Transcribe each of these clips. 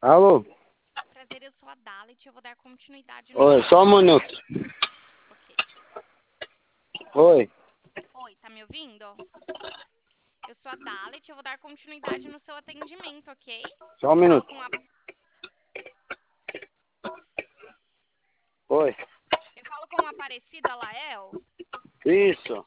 Alô? Prazer, eu sou a Dalit, eu vou dar continuidade no Oi, seu só um atendimento. minuto. Ok. Oi. Oi, tá me ouvindo? Eu sou a Dalit, eu vou dar continuidade no seu atendimento, ok? Só um Eu falo minuto. com a, Oi. eu falo com o Aparecido Alael. Isso.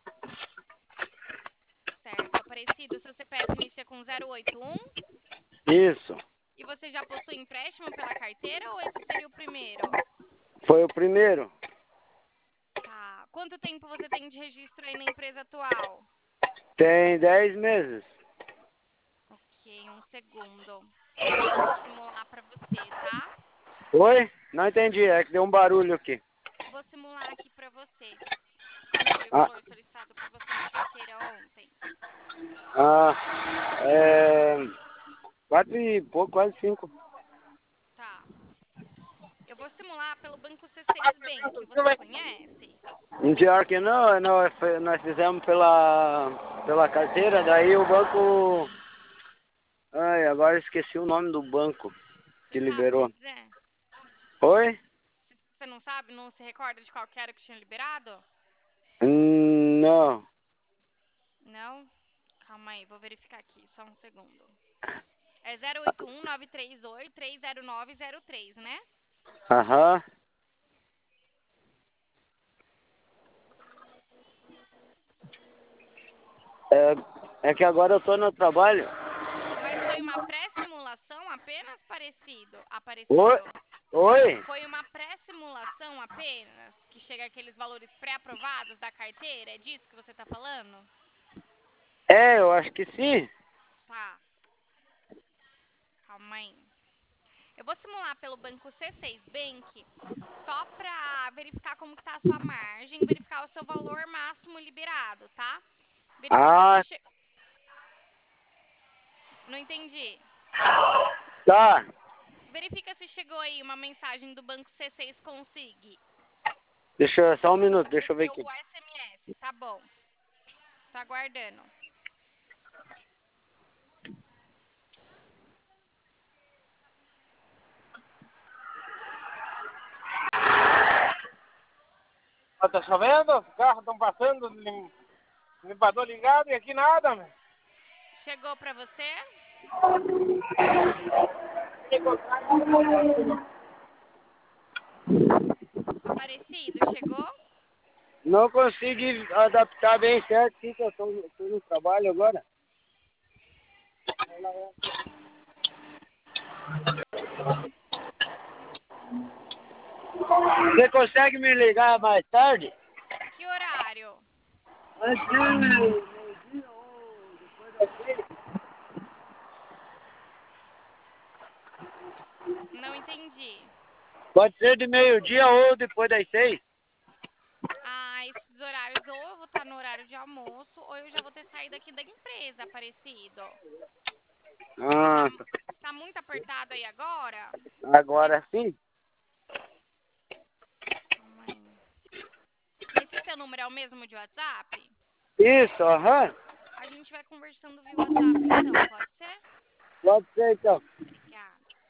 Certo, Aparecido, seu CPF inicia com 081 Isso. e você já possui empréstimo pela carteira ou esse seria o primeiro? Foi o primeiro. Tá. Quanto tempo você tem de registro aí na empresa atual? Tem 10 meses. Ok, um segundo. Eu vou simular pra você, tá? Oi? Não entendi. É que deu um barulho aqui. Vou simular aqui pra você. Qual foi o Ah, valor solicitado por você na carteira ontem? ah, é... 4 e pouco, quase 5. Tá. Eu vou simular pelo banco C6 Bank. Você conhece? Pior que não, nós fizemos pela carteira, daí o banco... Ai, agora esqueci o nome do banco Você que sabe me liberou. dizer? Oi? Você não sabe? Não se recorda de qual que era que tinha liberado? Não. Não? Calma aí, vou verificar aqui. Só um segundo. É 081-938-30903, né? Aham. É que agora eu tô no trabalho. Mas foi uma pré-simulação apenas parecido? Oi? Aparecido. Oi? Foi uma pré-simulação apenas? Que chega aqueles valores pré-aprovados da carteira? É disso que você está falando? É, eu acho que sim. Tá, calma aí. Eu vou simular pelo banco C6 Bank só para verificar como que tá a sua margem, verificar o seu valor máximo liberado, tá? Verifica se Ah, che... Não entendi. tá. Verifica se chegou aí uma mensagem do banco C6 Consig. Só um minuto, deixa eu ver aqui. O SMS, tá bom. Tô aguardando. Tá chovendo, os carros estão passando, limpador ligado e aqui nada, meu. Chegou para você? Aparecido, chegou? Não consigo adaptar bem certo, sim, que eu tô no trabalho agora. Você consegue me ligar mais tarde? Que horário? Não entendi. Pode ser de meio-dia ou depois das 6. Ah, esses horários, ou eu vou estar no horário de almoço, ou eu já vou ter saído aqui da empresa, Aparecido. Tá, Ah, tá muito apertado aí agora? agora sim? Calma aí. Esse seu número é o mesmo de WhatsApp? Isso, aham. A gente vai conversando via WhatsApp então, pode ser? Pode ser então.